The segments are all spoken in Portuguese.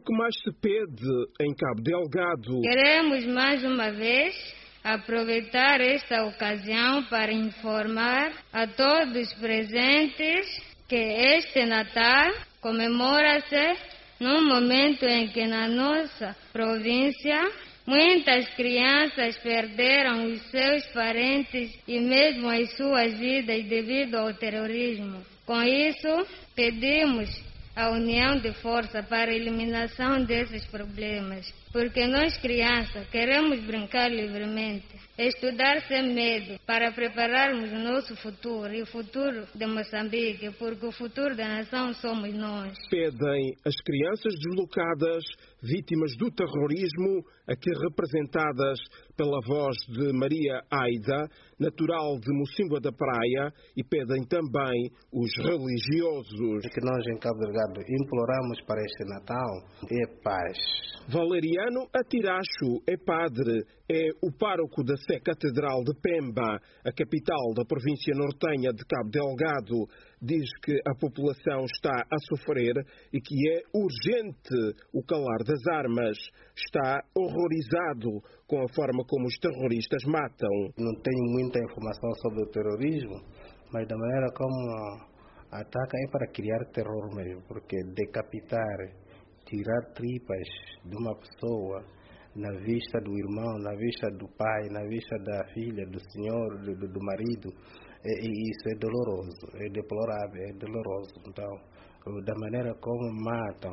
que mais se pede em Cabo Delgado? Queremos mais uma vez aproveitar esta ocasião para informar a todos os presentes que este Natal comemora-se num momento em que na nossa província muitas crianças perderam os seus parentes e mesmo as suas vidas devido ao terrorismo. Com isso, pedimos a união de força para a eliminação desses problemas, porque nós crianças queremos brincar livremente, estudar sem medo, para prepararmos o nosso futuro e o futuro de Moçambique, porque o futuro da nação somos nós. Pedem as crianças deslocadas, vítimas do terrorismo, aqui representadas pela voz de Maria Aida, natural de Mocímboa da Praia, e pedem também os religiosos. O que nós em Cabo Delgado imploramos para este Natal é paz. Valeriano Atiracho é padre, é o pároco da Sé Catedral de Pemba, a capital da província nortenha de Cabo Delgado. Diz que a população está a sofrer e que é urgente o calar das armas. Está horrorizado com a forma como os terroristas matam. Não tenho muita informação sobre o terrorismo, mas da maneira como ataca é para criar terror mesmo, porque decapitar, tirar tripas de uma pessoa na vista do irmão, na vista do pai, na vista da filha, do senhor, do marido, isso é doloroso, é deplorável, é doloroso. Então, da maneira como matam,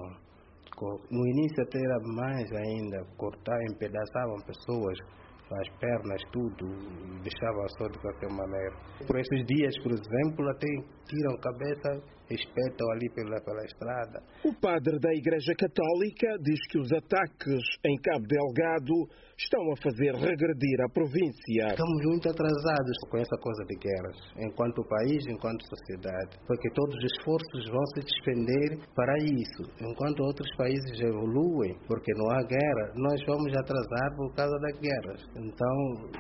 no início até era mais ainda, cortavam, empedaçavam pessoas, as pernas, tudo, deixavam só de qualquer maneira. Por esses dias, por exemplo, até tiram a cabeça, espetam ali pela estrada. O padre da Igreja Católica diz que os ataques em Cabo Delgado estão a fazer regredir a província. Estamos muito atrasados com essa coisa de guerras, enquanto país, enquanto sociedade, porque todos os esforços vão se despender para isso. Enquanto outros países evoluem, porque não há guerra, nós vamos atrasar por causa das guerras. Então,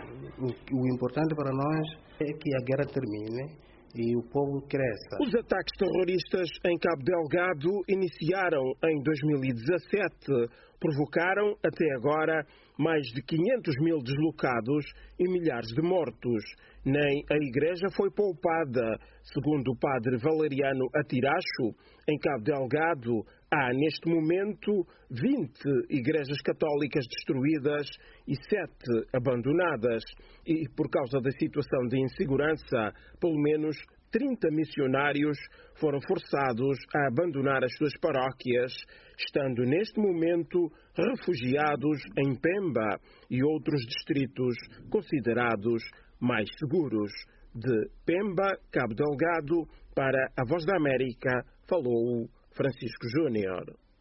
o importante para nós é que a guerra termine e o povo cresça. Os ataques terroristas em Cabo Delgado iniciaram em 2017. Provocaram, até agora, mais de 500 mil deslocados e milhares de mortos. Nem a igreja foi poupada. Segundo o padre Valeriano Atiracho, em Cabo Delgado há, neste momento, 20 igrejas católicas destruídas e 7 abandonadas. E, por causa da situação de insegurança, pelo menos 30 missionários foram forçados a abandonar as suas paróquias, estando neste momento refugiados em Pemba e outros distritos considerados mais seguros. De Pemba, Cabo Delgado, para a Voz da América, falou Francisco Júnior.